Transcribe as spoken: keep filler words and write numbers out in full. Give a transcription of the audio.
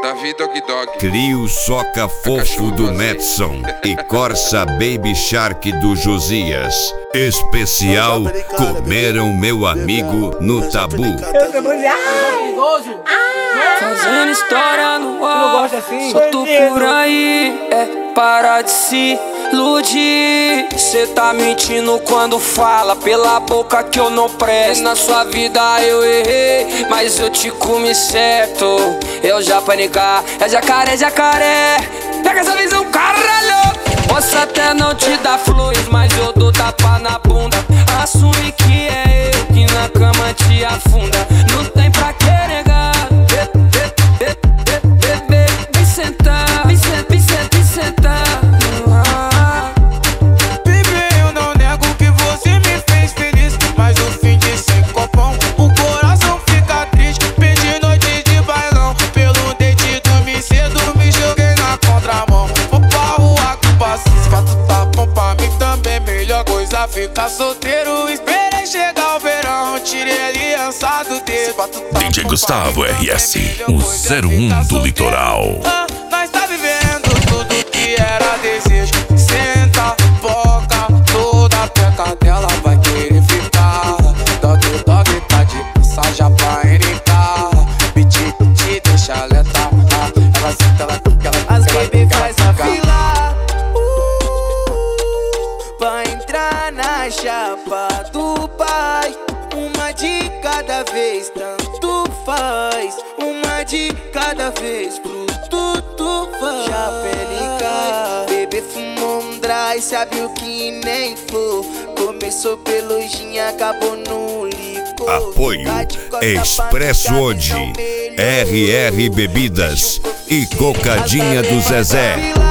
Davi Dog Dog. Crio Soca Fofo do Madson e Corsa Baby Shark do Josias. Especial Comeram Meu Amigo no Tabu. Fazendo história no ar, solto por aí, é parar de se iludir. Cê tá mentindo quando fala pela boca que eu não presto. Na sua vida eu errei, mas eu te comi certo. Eu já panicar, é jacaré, jacaré. Pega essa visão, caralho. Posso até não te dar flores, mas eu dou tapa na bunda. Assume que é eu que na cama te afunda. Não tem pra que negar. Vem sentar, vem sentar, vem sentar, vem sentar. Baby, eu não nego que você me fez feliz, mas o fim de sem copão, o coração fica triste. Perdi noite de bailão, pelo dente dormi cedo, me joguei na contramão. Vou pra rua com passos, pra tu tá bom pra mim também. Melhor coisa ficar solteiro, esperei chegar o verão, tirei aliança do dedo. D J Gustavo R S, o zero um do litoral. Ah, nós tá vivendo tudo que era desejo. Senta, boca, toda a peca dela vai querer ficar. Dog, dog, tá de passagem pra N K. Pedi, te deixa letar. Ela senta, ela fica, ela as baby faz a fila uh, pra entrar na chapa do pai. Uma de cada vez, tanto faz. Uma de cada vez, pro tudo faz. Já pele cai, bebê fumou um dry, sabe o que nem for. Começou pelo gin, acabou no licor. Apoio Expresso Ode, R R Bebidas e Cocadinha do Zezé.